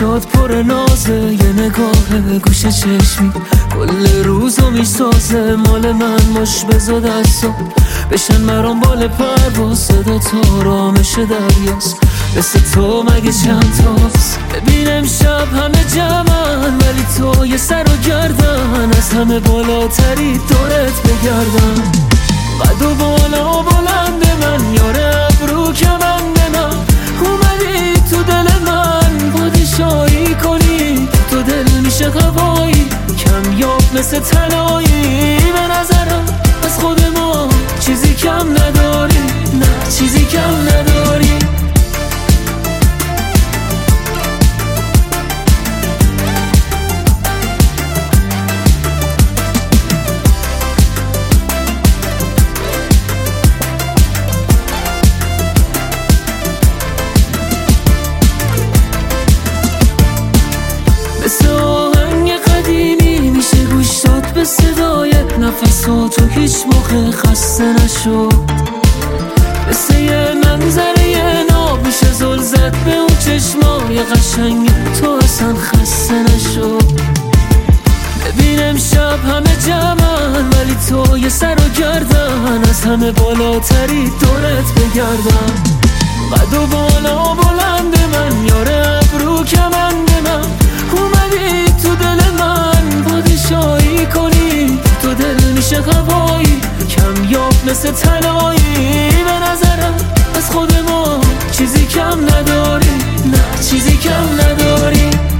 چشات پر نازه، یه نگاه گوشه چشمی کل روزو میسازه. مال من مش بزا دستا بشن مرام بال پرواز، صدا تا رامش دریاست. مثل تو مگه چند تاست؟ ببینم شب همه جمعن ولی تو یه سر و گردن، از همه بالاتری دورت بگردم. قد و بالا بلند من، یاره ابرو کمند من، اومدی تو دل من پادشاهی کنی. تو دل میشه هوایی کمیاب مثل طلایی. به نظرم از خود ما چیزی کم نداری، نه چیزی کم نداری. مثل آهنگ قدیمی میشه گوش داد به صدای نفساتو، هیچ موقع خسته نشد. مثل یه منظره ناب میشه زل زد به اون چشمای قشنگ تو، اصلا خسته نشد. ببینم شب همه جمعن ولی تو یه سر و گردن، از همه بالاتری دورت بگردم. قد و بالا بلند من، یاره ابرو کمند من، اومدی تو دل من پادشاهی کنی. تو دل میشه هوایی کمیاب مثل طلایی. به نظرم از خود ما چیزی کم نداری، نه چیزی کم نداری.